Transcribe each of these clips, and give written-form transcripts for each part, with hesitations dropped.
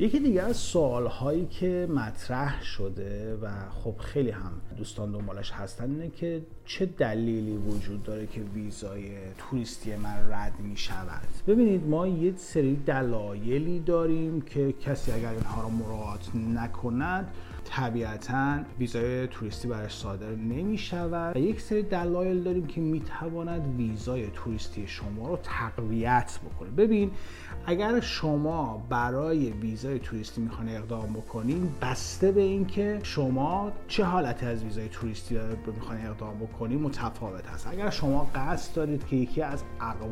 یکی دیگه از سوال‌هایی که مطرح شده و خب خیلی هم دوستان دنبالش هستن اینه که چه دلیلی وجود داره که ویزای توریستی من رد می شود. ببینید ما یه سری دلایلی داریم که کسی اگر اینها رو مراعات نکند طبیعتاً ویزای توریستی برای صادر نمی شود و یک سری دلایل داریم که می تواند ویزای توریستی شما رو تقویت بکنه. ببین اگر شما برای ویزای توریستی میخواین اقدام بکنین، بسته به این که شما چه حالتی از ویزای توریستی میخواین اقدام بکنین متفاوت هست. اگر شما قصد دارید که یکی از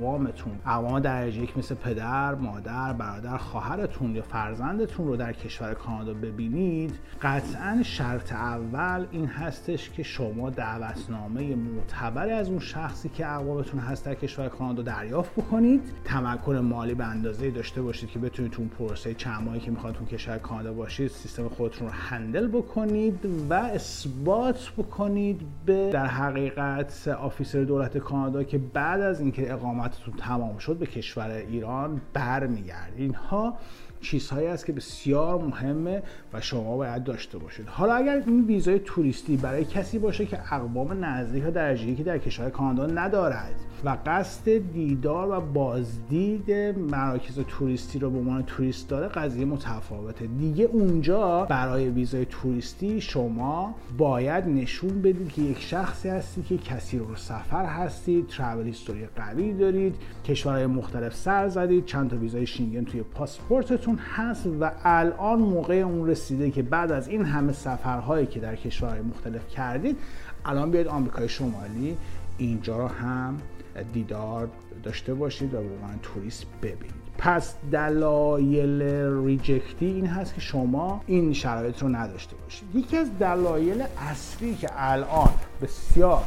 اقوام درجه یک مثل پدر، مادر، برادر، خواهرتون یا فرزندتون رو در کشور کانادا ببینید، قطعاً شرط اول این هستش که شما دعوتنامه معتبر از اون شخصی که اقوامتون هست در کشور کانادا دریافت بکنید، تمکن مالی به اندازه‌ای داشته باشید که بتونید تو پروسه چند ماهی که میخواید تو کشور کانادا باشید سیستم خودتون رو هندل بکنید و اثبات بکنید به در حقیقت آفیسر دولت کانادا که بعد از اینکه اقامتتون تمام شد به کشور ایران برمیگردید. اینها چیزهایی است که بسیار مهمه و شما باید داشته باشید. حالا اگر این ویزای توریستی برای کسی باشه که اقوام نزدیک یا درجه یکی در کشور کانادا ندارد و قصد دیدار و بازدید مراکز توریستی رو به عنوان توریست داره، قضیه متفاوته. دیگه اونجا برای ویزای توریستی شما باید نشون بدید که یک شخصی هستید که کسی رو سفر هستید، ترافل هیستوری قوی دارید، کشورهای مختلف سر زدید، چند تا ویزای شنگن توی پاسپورتتون هست و الان موقع اون رسیده که بعد از این همه سفرهایی که در کشورهای مختلف کردید الان بیاید آمریکای شمالی اینجا رو هم دیدار داشته باشید و به عنوان توریست ببینید. پس دلایل ریجکتی این هست که شما این شرایط رو نداشته باشید. یکی از دلایل اصلی که الان بسیار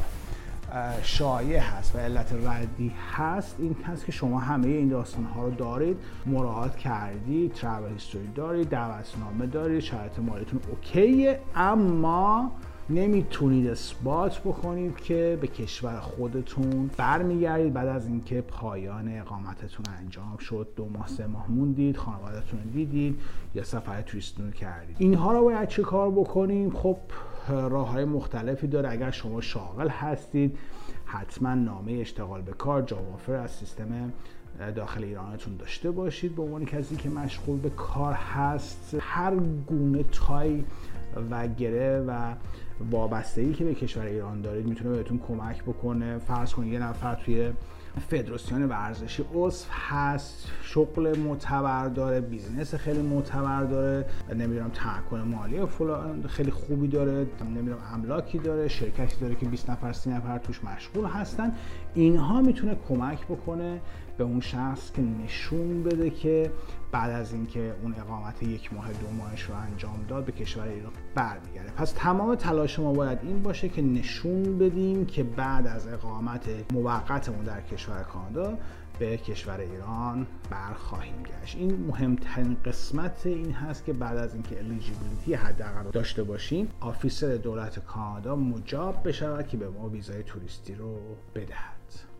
شایع هست و علت ردی هست این هست که شما همه این داستان‌ها رو دارید، مراعات کردید، ترافل هیستوری دارید، دعوتنامه دارید، شرایط مالیتون اوکیه، اما نمیتونید اثبات بکنید که به کشور خودتون برمیگردید بعد از اینکه پایان اقامتتون انجام شد، 2 ماه 3 ماه موندید، خانواده‌تون رو دیدید یا سفر توریستیتون رو کردید. اینها رو باید چه کار بکنیم؟ خب راه‌های مختلفی داره. اگر شما شاغل هستید حتما نامه اشتغال به کار، جاب آفر از سیستم داخل ایرانتون داشته باشید به عنوان کسی که مشغول به کار هست. هر گونه تای و گره و وابستگی که به کشور ایران دارید میتونه بهتون کمک بکنه. فرض کنید یه نفر توی فدراسیون ورزشی عضو هست، شغل معتبر داره، بیزینس خیلی معتبر داره، نمیدونم تمکن مالی فلان خیلی خوبی داره، نمیدونم املاکی داره، شرکتی داره که 20 نفر 30 نفر توش مشغول هستن. اینها میتونه کمک بکنه به اون شخص که نشون بده که بعد از اینکه اون اقامت 1 ماه 2 ماهش رو انجام داد به کشور ایران برمیگرده. پس تمام تلاش ما باید این باشه که نشون بدیم که بعد از اقامت موقتمون در کشور کانادا به کشور ایران برخواهیم گشت. این مهمترین قسمت این هست که بعد از اینکه الیجیبیلیتی حداقل داشته باشیم، آفیسر دولت کانادا مجاب بشود که به ما ویزای توریستی رو بدهد.